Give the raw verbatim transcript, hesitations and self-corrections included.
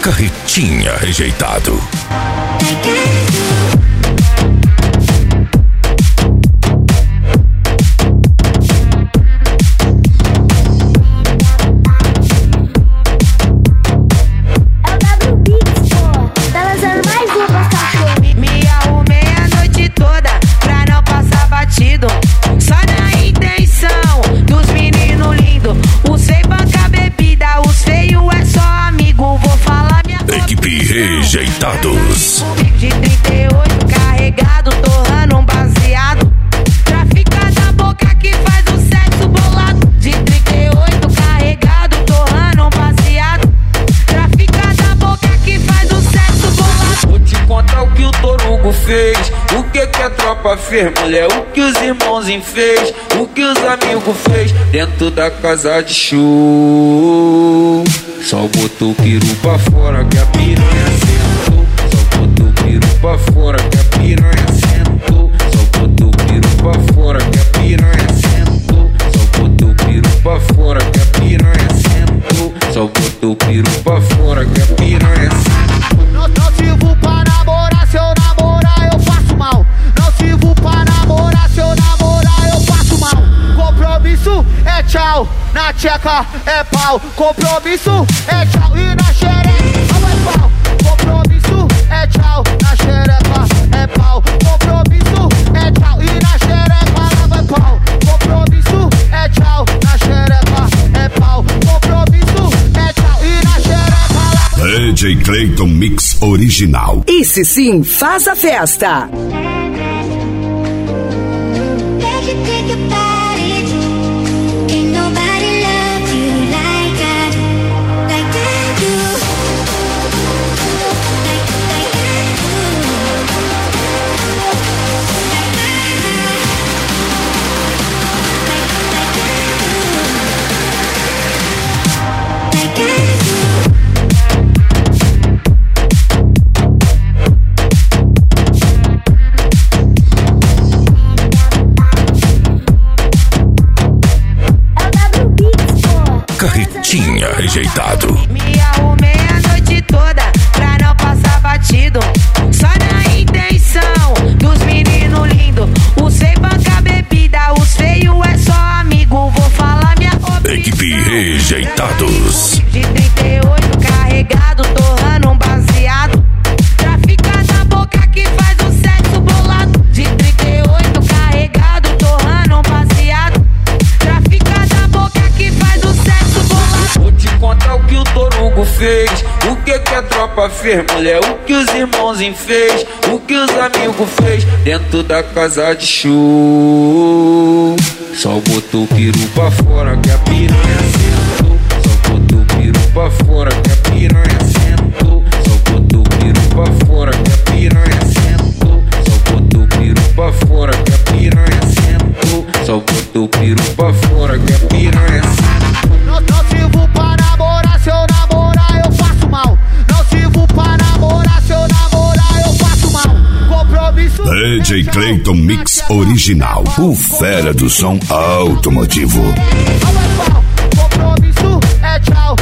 Carretinha Rejeitado. Só na intenção dos meninos lindos. Usei banca bebida, os feios é só amigo. Vou falar minha Equipe Rejeitados. De trinta e oito carregado, torrando um baseado. Trafica da boca que faz o sexo bolado. De trinta e oito carregado, torrando um baseado. Trafica da boca que faz o sexo bolado. Vou te contar o que o Torugo fez. O que que a tropa fez, mulher? O que os irmãos fez? O que os amigos fez? Dentro da casa de show. Só botou o piru pra fora que a piranha sentou. Só botou o piru pra fora que a piranha sentou. Só botou o piru pra fora que a piranha sentou. Só botou o piru pra fora que a piranha sentou. Só botou o piru pra fora que a piranha sentou. Não, não sirvo pra namorar, se eu namorar eu faço mal. Não sirvo pra namorar, se eu namorar eu faço mal. Compromisso é tchau, na tcheca é pau. Compromisso é tchau e na xereca vai pau. Compromisso é tchau, na xereca é pau. Compromisso é tchau e na xereca lá vai pau. Compromisso é tchau, na xereca é pau. Compromisso é tchau e na xereca lá vai pau. D J Clayton Mix Original. Esse sim faz a festa. Carretinha Rejeitado. Me arrumei a noite toda pra não passar batido. Só na intenção dos meninos lindos. Usei banca bebida, os feios é só amigo. Vou falar minha opinião. Equipe Rejeitados. De trinta e oito carregado, torrando um baseado. Trafica da boca que faz o sexo bolado. De trinta e oito carregado, torrando um baseado. Trafica da boca que faz o sexo bolado. Vou te contar o que o Torugo fez. O que que a tropa fez, mulher? O que os irmãos fez? O que os amigos fez? Dentro da casa de show. Só botou o piru pra fora que a piranha sentou. Só botou o piru pra fora que a piranha sentou. Só botou o piru pra fora que a piranha sentou. Só botou o piru pra fora que a piranha sentou. Só botou o piru pra fora que a piranha sentou. Não, não sirvo pra namorar, se eu namorar eu faço mal. Não sirvo pra namorar, se eu namorar eu faço mal. Compromisso D J Clayton Mix Original. O fera do som automotivo. Compromisso é tchau,